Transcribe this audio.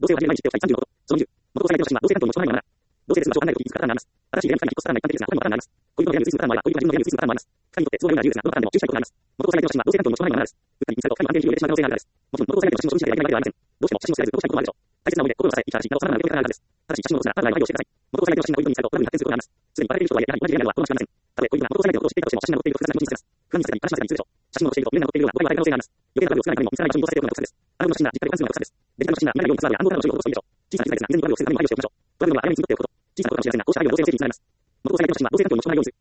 同性を始める毎日っておき35こと。その20、元交際相手の写真は同性関係の諸範囲のままなら。同性でする場所を考えるとき、いつかからなります。新しい恋愛関係に引っ越すからない関係ですが、他にもからなります。恋人の部屋に移すからもあれば、恋人の自分の部屋に移すからもあります。二人にとって都合が良いのは自由ですが、どのパターンでも注意したいことがあります。元交際相手の写真は同性関係の諸範囲のままならです。打ったり、インサイト、他にも安定に広げてしまう可能性があるからです。もちろん、元交際相手の写真を信じてはいけないわけではありません。どうしても写真を知らず、どうしたいこともあるでしょう。大切な思いで、心を支え、生きたらし、なおさらな受け止められるからです。ただし、写真を落とすなら、ある場合は配慮してください。元交際相手の写真が恋人にインサイト、トラブルに発展することがあります。すでにバレている人はやはり同じ恋愛なのは好ましくありません。たとえ恋人が元交際相手のことを知っていたとしても、写真が残っていると複雑な気持ちにさせます。不安にさせたり、話しませたりするでしょう。写真を残していると未練が残っているような、これが与え可能性があります。余計なトラブルを作らないためにも、見せない場所に戻させておくのが得策です。アルバムの写真が実家で保管するのが得策です。デジタルの写真が見えないようにツアーや暗号からの処理を落とすといいでしょう。小さな小さいですが、未然にトラブルを防ぐためにも配慮しておきましょう。トラブルは早めに積もっておくこと。小さなことかもしれませんが、こうした配慮を同性的につながります。元交際相手の写真は同性関係の諸範囲を移す。